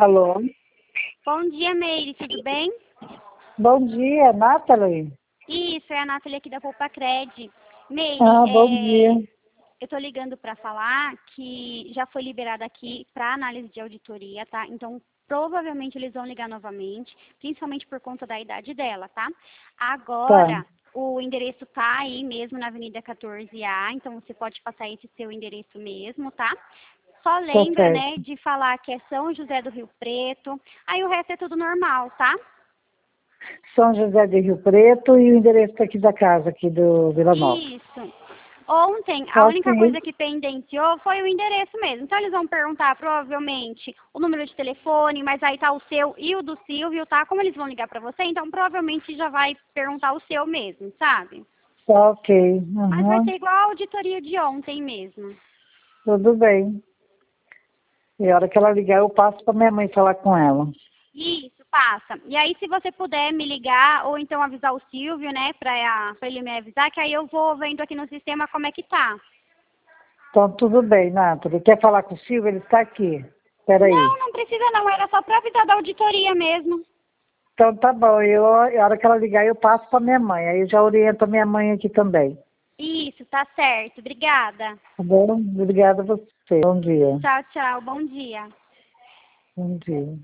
Alô? Bom dia, Meire, tudo bem? Bom dia, Nathalie. Isso, é a Nathalie aqui da Poupa Cred. Meire, Bom dia. eu tô ligando para falar que já foi liberada aqui para análise de auditoria, tá? Então, provavelmente eles vão ligar novamente, principalmente por conta da idade dela, tá? Agora, o endereço tá aí mesmo na Avenida 14A, então você pode passar esse seu endereço mesmo, tá? Só lembra, certo. né, de falar que é São José do Rio Preto, aí o resto é tudo normal, tá? São José de Rio Preto e o endereço aqui da casa, aqui do Vila Nova. Isso. Ontem, a única Ok. coisa que pendenciou foi o endereço mesmo. Então, eles vão perguntar, provavelmente, o número de telefone, mas aí tá o seu e o do Silvio, tá? Como eles vão ligar pra você, então provavelmente já vai perguntar o seu mesmo, sabe? Ok. Mas vai Uhum. ser igual a auditoria de ontem mesmo. Tudo bem. E a hora que ela ligar, eu passo para minha mãe falar com ela. Isso, passa. E aí, se você puder me ligar, ou então avisar o Silvio, né, pra ele me avisar, que aí eu vou vendo aqui no sistema como é que tá. Então, tudo bem, Nathalie. Quer falar com o Silvio? Ele está aqui. Espera aí. Não, não precisa não, era só pra avisar da auditoria mesmo. Então, tá bom. A hora que ela ligar, eu passo para minha mãe. Aí eu já oriento a minha mãe aqui também. Isso, tá certo. Obrigada. Tá bom? Obrigada a você. Bom dia. Tchau, tchau. Bom dia. Bom dia.